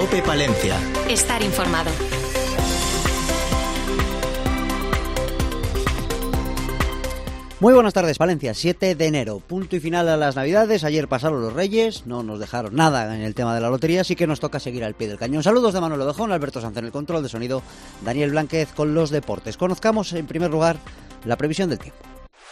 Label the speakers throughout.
Speaker 1: COPE Palencia.
Speaker 2: Estar informado.
Speaker 3: Muy buenas tardes, Palencia. 7 de enero, punto y final a las Navidades. Ayer pasaron los Reyes, no nos dejaron nada en el tema de la lotería, así que nos toca seguir al pie del cañón. Saludos de Manuel Ovejón, Alberto Sanz en el control de sonido, Daniel Blánquez con los deportes. Conozcamos en primer lugar la previsión del tiempo.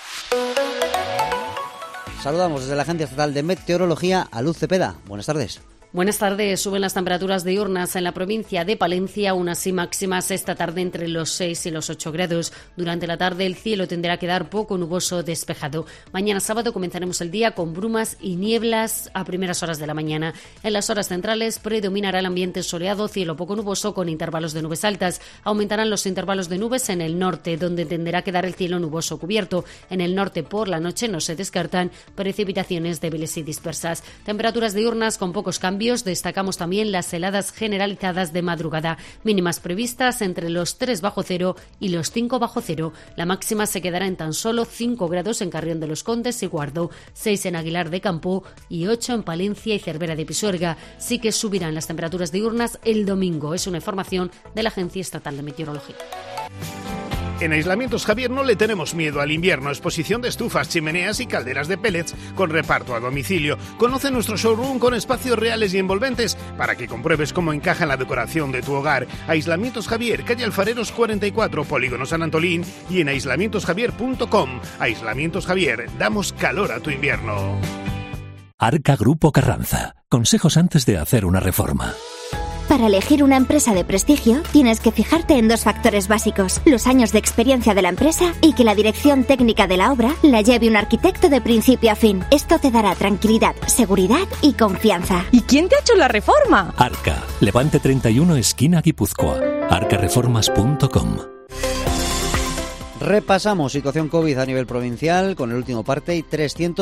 Speaker 3: Saludamos desde la Agencia Estatal de Meteorología a Luz Cepeda. Buenas tardes.
Speaker 4: Buenas tardes. Suben las temperaturas diurnas en la provincia de Palencia, unas y máximas esta tarde entre los 6 y los 8 grados. Durante la tarde el cielo tenderá a quedar poco nuboso despejado. Mañana sábado comenzaremos el día con brumas y nieblas a primeras horas de la mañana. En las horas centrales predominará el ambiente soleado, cielo poco nuboso con intervalos de nubes altas. Aumentarán los intervalos de nubes en el norte, donde tenderá a quedar el cielo nuboso cubierto. En el norte por la noche no se descartan precipitaciones débiles y dispersas. Temperaturas diurnas con pocos cambios. Destacamos también las heladas generalizadas de madrugada, mínimas previstas entre los 3 bajo cero y los 5 bajo cero. La máxima se quedará en tan solo 5 grados en Carrión de los Condes y Guardo, 6 en Aguilar de Campo y 8 en Palencia y Cervera de Pisuerga. Sí que subirán las temperaturas diurnas el domingo. Es una información de la Agencia Estatal de Meteorología.
Speaker 5: En Aislamientos Javier no le tenemos miedo al invierno. Exposición de estufas, chimeneas y calderas de pellets con reparto a domicilio. Conoce nuestro showroom con espacios reales y envolventes para que compruebes cómo encaja en la decoración de tu hogar. Aislamientos Javier, calle Alfareros 44, Polígono San Antolín y en aislamientosjavier.com. Aislamientos Javier, damos calor a tu invierno.
Speaker 6: Arca Grupo Carranza. Consejos antes de hacer una reforma.
Speaker 7: Para elegir una empresa de prestigio, tienes que fijarte en 2 factores básicos: los años de experiencia de la empresa y que la dirección técnica de la obra la lleve un arquitecto de principio a fin. Esto te dará tranquilidad, seguridad y confianza.
Speaker 8: ¿Y quién te ha hecho la reforma?
Speaker 6: Arca, Levante 31, esquina Guipúzcoa. arcareformas.com.
Speaker 3: Repasamos situación COVID a nivel provincial con el último parte y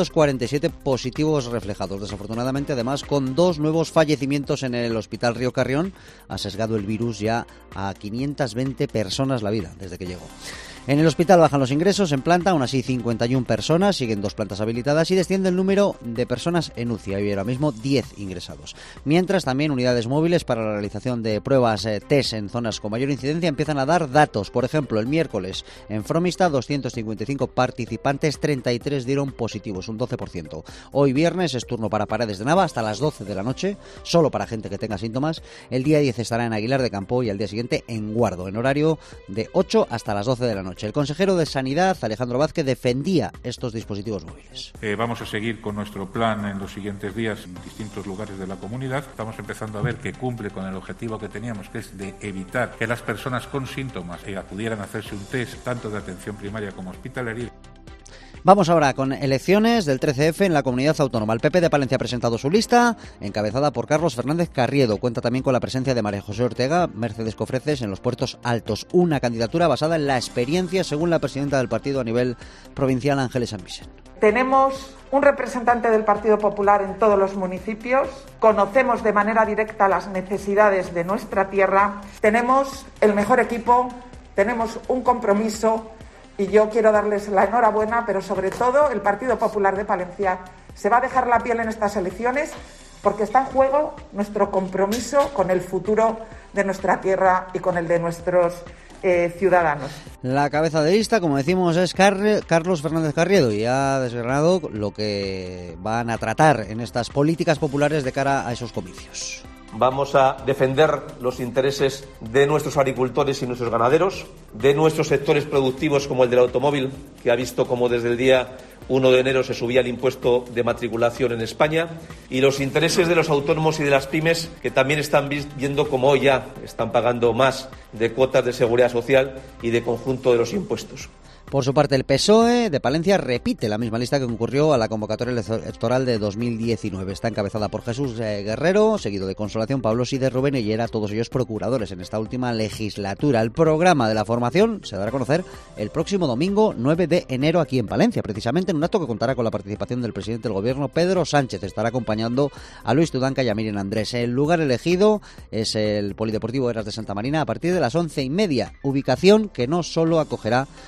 Speaker 3: 347 positivos reflejados. Desafortunadamente, además, con 2 nuevos fallecimientos en el Hospital Río Carrión. Ha sesgado el virus ya a 520 personas la vida desde que llegó. En el hospital bajan los ingresos en planta, aún así 51 personas, siguen 2 plantas habilitadas y desciende el número de personas en UCI, hay ahora mismo 10 ingresados. Mientras también unidades móviles para la realización de pruebas test en zonas con mayor incidencia empiezan a dar datos. Por ejemplo, el miércoles en Fromista 255 participantes, 33 dieron positivos, un 12%. Hoy viernes es turno para Paredes de Nava hasta las 12 de la noche, solo para gente que tenga síntomas. El día 10 estará en Aguilar de Campo y al día siguiente en Guardo, en horario de 8 hasta las 12 de la noche. El consejero de Sanidad, Alejandro Vázquez, defendía estos dispositivos móviles.
Speaker 9: Vamos a seguir con nuestro plan en los siguientes días en distintos lugares de la comunidad. Estamos empezando a ver que cumple con el objetivo que teníamos, que es de evitar que las personas con síntomas acudieran a hacerse un test tanto de atención primaria como hospitalaria.
Speaker 3: Vamos ahora con elecciones del 13F en la comunidad autónoma. El PP de Palencia ha presentado su lista, encabezada por Carlos Fernández Carriedo. Cuenta también con la presencia de María José Ortega, Mercedes Cofreces en los puertos altos. Una candidatura basada en la experiencia, según la presidenta del partido a nivel provincial, Ángeles San Vicente.
Speaker 10: Tenemos un representante del Partido Popular en todos los municipios, conocemos de manera directa las necesidades de nuestra tierra, tenemos el mejor equipo, tenemos un compromiso. Y yo quiero darles la enhorabuena, pero sobre todo el Partido Popular de Palencia se va a dejar la piel en estas elecciones porque está en juego nuestro compromiso con el futuro de nuestra tierra y con el de nuestros ciudadanos.
Speaker 3: La cabeza de lista, como decimos, es Carlos Fernández Carriedo y ha desgranado lo que van a tratar en estas políticas populares de cara a esos comicios.
Speaker 11: Vamos a defender los intereses de nuestros agricultores y nuestros ganaderos, de nuestros sectores productivos como el del automóvil, que ha visto como desde el día 1 de enero se subía el impuesto de matriculación en España, y los intereses de los autónomos y de las pymes, que también están viendo como hoy ya están pagando más de cuotas de seguridad social y de conjunto de los impuestos.
Speaker 3: Por su parte, el PSOE de Palencia repite la misma lista que concurrió a la convocatoria electoral de 2019. Está encabezada por Jesús Guerrero, seguido de Consolación Pablosi, de Rubén Higuera, todos ellos procuradores en esta última legislatura. El programa de la formación se dará a conocer el próximo domingo 9 de enero aquí en Palencia, precisamente en un acto que contará con la participación del presidente del Gobierno, Pedro Sánchez. Estará acompañando a Luis Tudanca y a Miriam Andrés. El lugar elegido es el Polideportivo Eras de Santa Marina a partir de las 11:30, ubicación que no solo acogerá a los participantes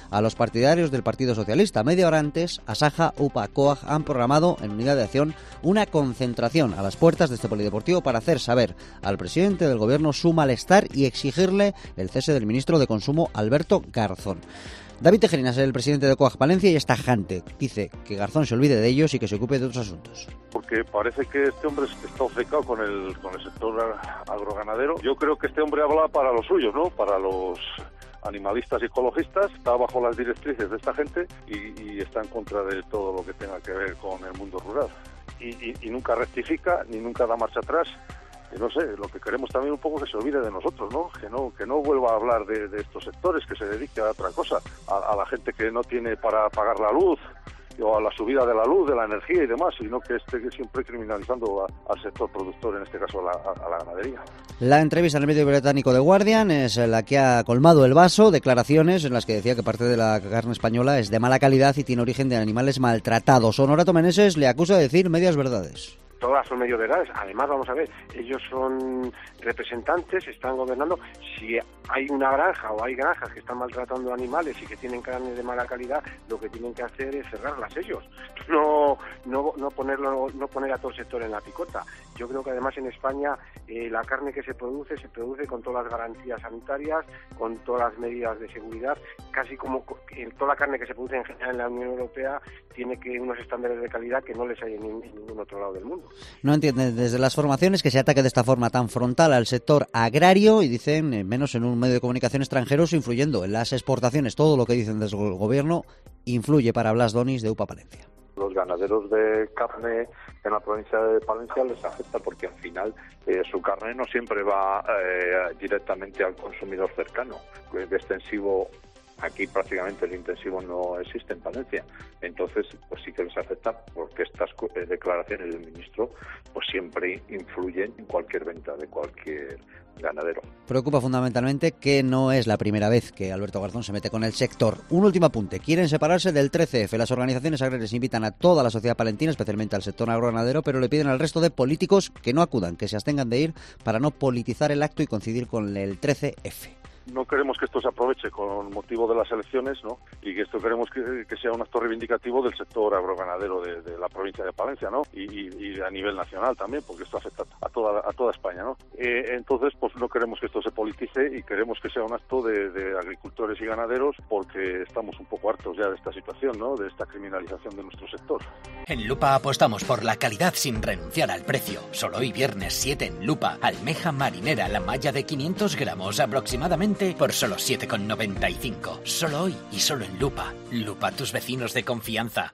Speaker 3: partidarios del Partido Socialista. Media hora antes, Asaja, UPA, COAG han programado en unidad de acción una concentración a las puertas de este polideportivo para hacer saber al presidente del gobierno su malestar y exigirle el cese del ministro de Consumo, Alberto Garzón. David Tejerinas, el presidente de COAG Palencia, y es tajante. Dice que Garzón se olvide de ellos y que se ocupe de otros asuntos.
Speaker 1: Porque parece que este hombre está obcecado con el sector agroganadero. Yo creo que este hombre habla para los suyos, ¿no? Para los animalistas y ecologistas, está bajo las directrices de esta gente y está en contra de todo lo que tenga que ver con el mundo rural. Y nunca rectifica ni nunca da marcha atrás. Y no sé, lo que queremos también un poco que se olvide de nosotros, ¿no? Que no vuelva a hablar de estos sectores, que se dedique a otra cosa, a la gente que no tiene para pagar la luz, o a la subida de la luz, de la energía y demás, sino que esté siempre criminalizando al sector productor, en este caso a la ganadería.
Speaker 3: La entrevista en el medio británico The Guardian es la que ha colmado el vaso, declaraciones en las que decía que parte de la carne española es de mala calidad y tiene origen de animales maltratados. Honorato Meneses le acusa de decir medias verdades.
Speaker 2: Todas son medio verdades. Además, vamos a ver, ellos son representantes, están gobernando. Si hay una granja o hay granjas que están maltratando animales y que tienen carne de mala calidad, lo que tienen que hacer es cerrarlas ellos. No poner a todo el sector en la picota. Yo creo que además en España la carne que se produce con todas las garantías sanitarias, con todas las medidas de seguridad, casi como toda la carne que se produce en general en la Unión Europea tiene que unos estándares de calidad que no les hay en ningún otro lado del mundo.
Speaker 3: No entienden desde las formaciones que se ataque de esta forma tan frontal al sector agrario y dicen, menos en un medio de comunicación extranjero, influyendo en las exportaciones. Todo lo que dicen desde el gobierno influye para Blas Donis de UPA Palencia.
Speaker 12: Los ganaderos de carne en la provincia de Palencia les afecta porque al final su carne no siempre va directamente al consumidor cercano. De extensivo, aquí prácticamente el intensivo no existe en Palencia, entonces pues sí que les afecta porque estas declaraciones del ministro pues siempre influyen en cualquier venta de cualquier ganadero.
Speaker 3: Preocupa fundamentalmente que no es la primera vez que Alberto Garzón se mete con el sector. Un último apunte, quieren separarse del 13F. Las organizaciones agrarias invitan a toda la sociedad palentina, especialmente al sector agroganadero, pero le piden al resto de políticos que no acudan, que se abstengan de ir para no politizar el acto y coincidir con el 13F.
Speaker 1: No queremos que esto se aproveche con motivo de las elecciones, ¿no? Y que esto queremos que sea un acto reivindicativo del sector agroganadero de la provincia de Palencia, ¿no? Y a nivel nacional también, porque esto afecta a toda España, ¿no? Entonces, pues no queremos que esto se politice y queremos que sea un acto de agricultores y ganaderos, porque estamos un poco hartos ya de esta situación, ¿no? De esta criminalización de nuestro sector.
Speaker 13: En Lupa apostamos por la calidad sin renunciar al precio. Solo hoy viernes 7 en Lupa, almeja marinera, la malla de 500 gramos aproximadamente por solo 7,95. Solo hoy y solo en Lupa. Lupa, tus vecinos de confianza.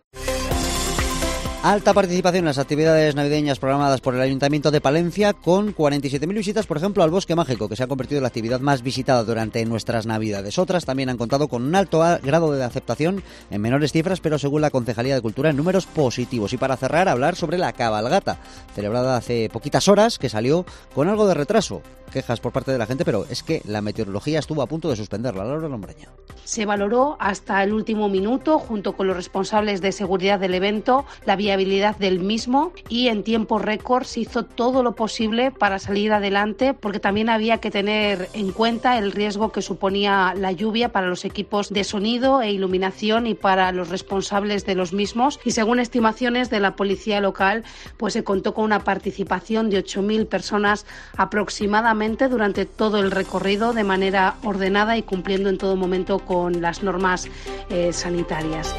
Speaker 3: Alta participación en las actividades navideñas programadas por el Ayuntamiento de Palencia, con 47.000 visitas, por ejemplo, al Bosque Mágico, que se ha convertido en la actividad más visitada durante nuestras Navidades. Otras también han contado con un alto grado de aceptación en menores cifras, pero según la Concejalía de Cultura, en números positivos. Y para cerrar, hablar sobre la cabalgata, celebrada hace poquitas horas, que salió con algo de retraso. Quejas por parte de la gente, pero es que la meteorología estuvo a punto de suspenderla. Laura Lombreña.
Speaker 14: Se valoró hasta el último minuto, junto con los responsables de seguridad del evento, la viabilidad del mismo, y en tiempo récord se hizo todo lo posible para salir adelante, porque también había que tener en cuenta el riesgo que suponía la lluvia para los equipos de sonido e iluminación y para los responsables de los mismos. Y según estimaciones de la policía local, pues se contó con una participación de 8.000 personas aproximadamente durante todo el recorrido, de manera ordenada y cumpliendo en todo momento con las normas sanitarias.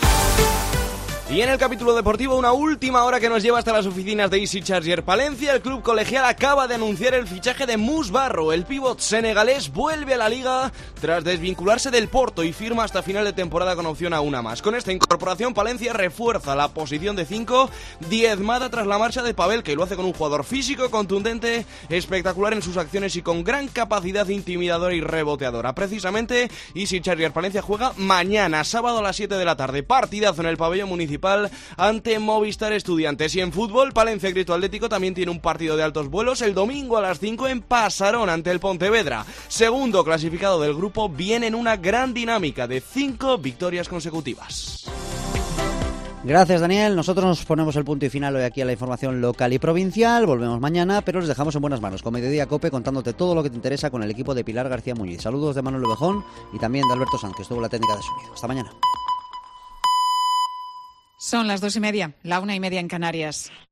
Speaker 15: Y en el capítulo deportivo, una última hora que nos lleva hasta las oficinas de Easy Charger Palencia. El club colegial acaba de anunciar el fichaje de Mus Barro. El pívot senegalés vuelve a la liga tras desvincularse del Porto y firma hasta final de temporada con opción a una más. Con esta incorporación, Palencia refuerza la posición de 5, diezmada tras la marcha de Pavel, que lo hace con un jugador físico, contundente, espectacular en sus acciones y con gran capacidad intimidadora y reboteadora. Precisamente, Easy Charger Palencia juega mañana, sábado a las 7 de la tarde. Partidazo en el pabellón municipal ante Movistar Estudiantes. Y en fútbol, Palencia Cristo Atlético también tiene un partido de altos vuelos el domingo a las 5 en Pasarón ante el Pontevedra. Segundo clasificado del grupo, viene en una gran dinámica de 5 victorias consecutivas.
Speaker 3: Gracias, Daniel. Nosotros nos ponemos el punto y final hoy aquí a la información local y provincial. Volvemos mañana, pero les dejamos en buenas manos con Mediodía COPE, contándote todo lo que te interesa con el equipo de Pilar García Muñiz. Saludos de Manuel Ovejón y también de Alberto Sanz, que estuvo en la técnica de sonido. Hasta mañana.
Speaker 16: Son las 2:30, la 1:30 en Canarias.